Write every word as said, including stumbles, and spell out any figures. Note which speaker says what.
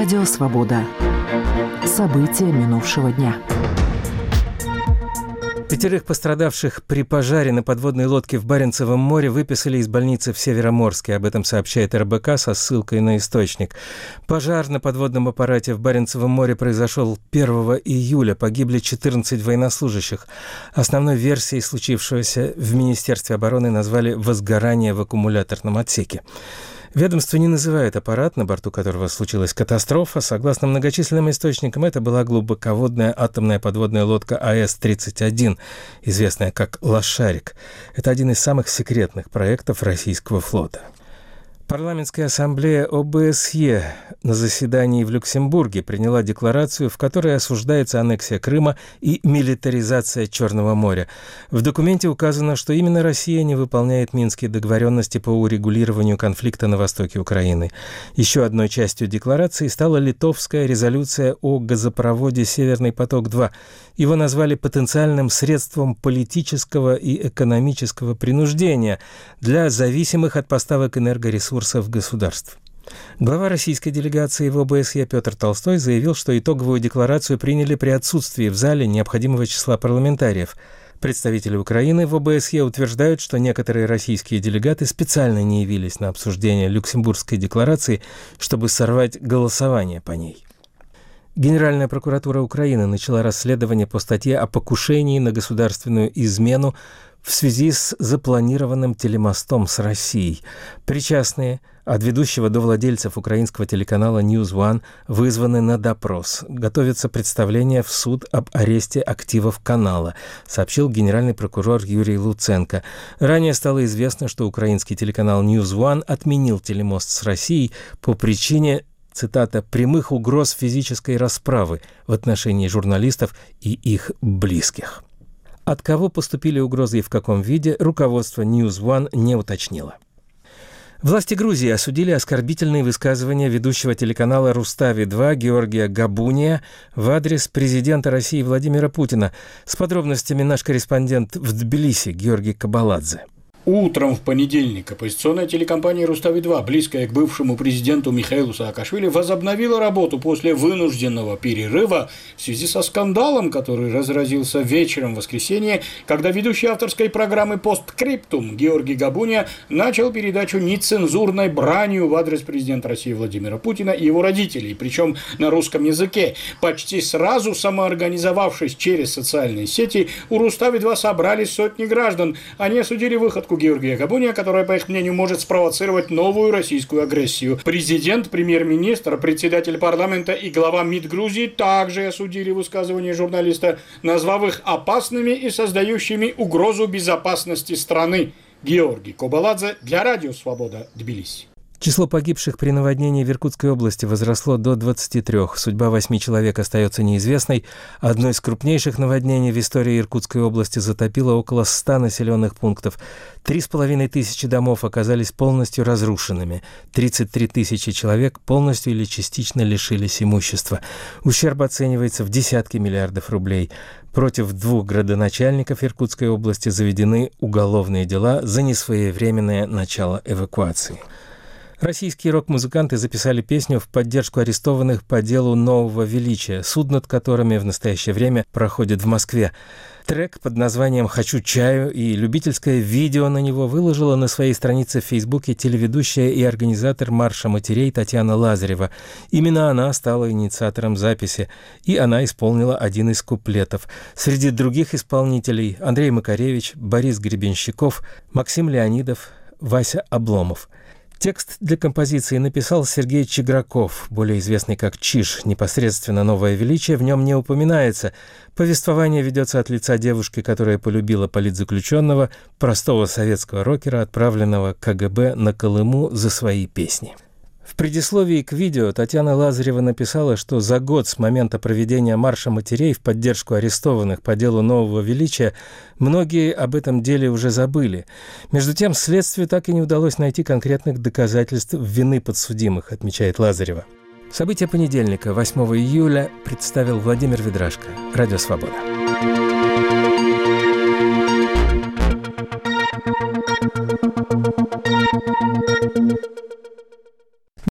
Speaker 1: Радио «Свобода». События минувшего дня.
Speaker 2: Пятерых пострадавших при пожаре на подводной лодке в Баренцевом море выписали из больницы в Североморске. Об этом сообщает эр бэ ка со ссылкой на источник. Пожар на подводном аппарате в Баренцевом море произошел первого июля. Погибли четырнадцать военнослужащих. Основной версией случившегося в Министерстве обороны назвали «возгорание в аккумуляторном отсеке». Ведомство не называет аппарат, на борту которого случилась катастрофа. Согласно многочисленным источникам, это была глубоководная атомная подводная лодка а эс тридцать один, известная как «Лошарик». Это один из самых секретных проектов российского флота. Парламентская ассамблея о бэ эс е на заседании в Люксембурге приняла декларацию, в которой осуждается аннексия Крыма и милитаризация Черного моря. В документе указано, что именно Россия не выполняет минские договоренности по урегулированию конфликта на востоке Украины. Еще одной частью декларации стала литовская резолюция о газопроводе «Северный поток-два». Его назвали потенциальным средством политического и экономического принуждения для зависимых от поставок энергоресурсов государств. Глава российской делегации в о бэ эс е Петр Толстой заявил, что итоговую декларацию приняли при отсутствии в зале необходимого числа парламентариев. Представители Украины в о бэ эс е утверждают, что некоторые российские делегаты специально не явились на обсуждение Люксембургской декларации, чтобы сорвать голосование по ней. Генеральная прокуратура Украины начала расследование по статье о покушении на государственную измену в связи с запланированным телемостом с Россией. Причастные от ведущего до владельцев украинского телеканала Ньюс One вызваны на допрос. Готовится представление в суд об аресте активов канала, сообщил генеральный прокурор Юрий Луценко. Ранее стало известно, что украинский телеканал Ньюс One отменил телемост с Россией по причине, цитата, «прямых угроз физической расправы в отношении журналистов и их близких». От кого поступили угрозы и в каком виде, руководство Ньюс One не уточнило. Власти Грузии осудили оскорбительные высказывания ведущего телеканала Рустави-два Георгия Габуния в адрес президента России Владимира Путина. С подробностями наш корреспондент в Тбилиси Георгий Кабаладзе.
Speaker 3: Утром в понедельник оппозиционная телекомпания «Рустави-два», близкая к бывшему президенту Михаилу Саакашвили, возобновила работу после вынужденного перерыва в связи со скандалом, который разразился вечером в воскресенье, когда ведущий авторской программы «Посткриптум» Георгий Габуния начал передачу нецензурной бранью в адрес президента России Владимира Путина и его родителей, причем на русском языке. Почти сразу, самоорганизовавшись через социальные сети, у «Рустави-два» собрались сотни граждан. Они осудили выходку Георгия Габуния, которая, по их мнению, может спровоцировать новую российскую агрессию. Президент, премьер-министр, председатель парламента и глава МИД Грузии также осудили высказывания журналиста, назвав их опасными и создающими угрозу безопасности страны. Георгий Кабаладзе для Радио Свобода, Тбилиси.
Speaker 2: Число погибших при наводнении в Иркутской области возросло до двадцати трёх. Судьба восьми человек остается неизвестной. Одно из крупнейших наводнений в истории Иркутской области затопило около ста населенных пунктов. Три с половиной тысячи домов оказались полностью разрушенными. тридцать три тысячи человек полностью или частично лишились имущества. Ущерб оценивается в десятки миллиардов рублей. Против двух градоначальников Иркутской области заведены уголовные дела за несвоевременное начало эвакуации. Российские рок-музыканты записали песню в поддержку арестованных по делу Нового Величия, суд над которыми в настоящее время проходит в Москве. Трек под названием «Хочу чаю» и любительское видео на него выложила на своей странице в Фейсбуке телеведущая и организатор марша матерей Татьяна Лазарева. Именно она стала инициатором записи, и она исполнила один из куплетов. Среди других исполнителей Андрей Макаревич, Борис Гребенщиков, Максим Леонидов, Вася Обломов. Текст для композиции написал Сергей Чиграков, более известный как Чиж. Непосредственно «Новое величие» в нем не упоминается. Повествование ведется от лица девушки, которая полюбила политзаключенного, простого советского рокера, отправленного ка гэ бэ на Колыму за свои песни. В предисловии к видео Татьяна Лазарева написала, что за год с момента проведения марша матерей в поддержку арестованных по делу Нового Величия многие об этом деле уже забыли. Между тем, следствию так и не удалось найти конкретных доказательств вины подсудимых, отмечает Лазарева. События понедельника, восьмого июля, представил Владимир Ведрашко. Радио «Свобода».